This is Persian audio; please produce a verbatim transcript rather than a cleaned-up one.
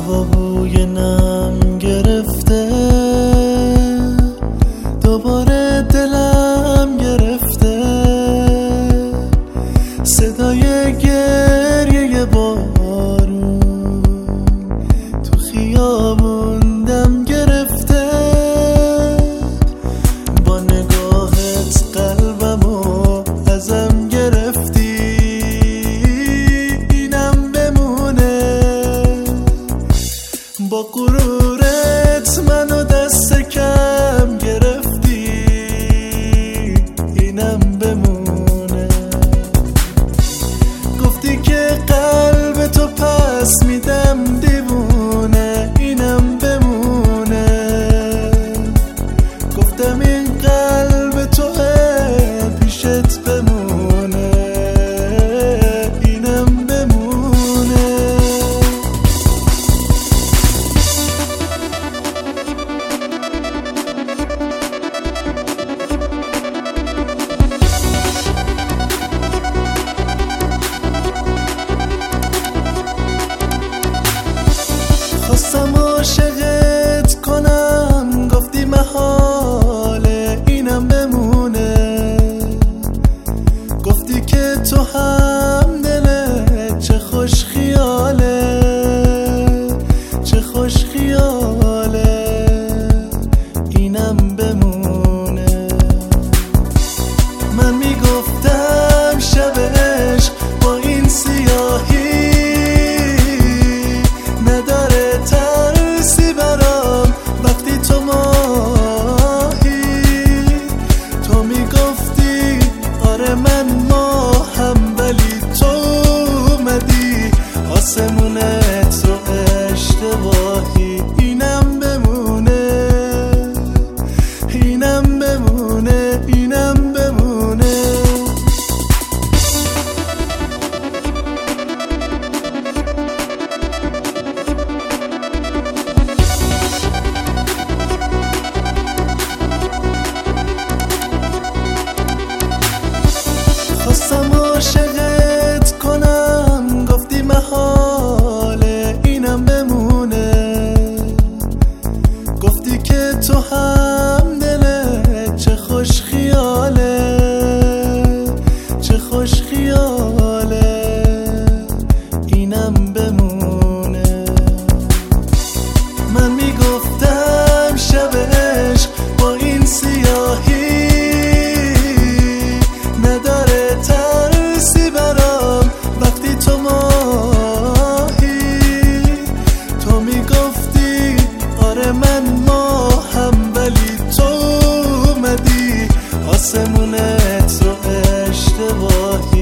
هوا بوی نم گرفته، دوباره دلم گرفته، صدای گریه بارون تو خیابون دم گرفته. با نگاهت قلبمو ازم گرفتی، اینم بمونه. با غرورت منو دست کم گرفتی، اینم بمونه. گفتی که قلب تو پس میدم دیوونه، اینم بمونه. گفتم این قلب توه پیشت بمونه، اینم بمونه. خواستم عاشقت کنم، گفتی محاله، اینم بمونه. گفتی که تو هم دلت چه خوش خیاله، چه خوش خیاله، اینم بمونه. من میگفتم شب عشق با این سیاهی نداره ترسی برام، وقتی تو ماهی. تو میگفتی آره من ماهم، ولی تو اومدی آسمونت رو اشتباهی. اینم بمونه، اینم بمونه، اینم بمونه. خواستم عاشقت کنم، گفتی محاله، اینم بمونه. گفتی که تو هم دلت چه خوش خیاله، چه خوش خیاله، اینم بمونه. من میگفتم شب عشق با این سیاهی نداره ترسی برام، وقتی تو ماهی. تو میگفتی آره من ماهم، ولی تو اومدی آسمونت رو اشتباهی.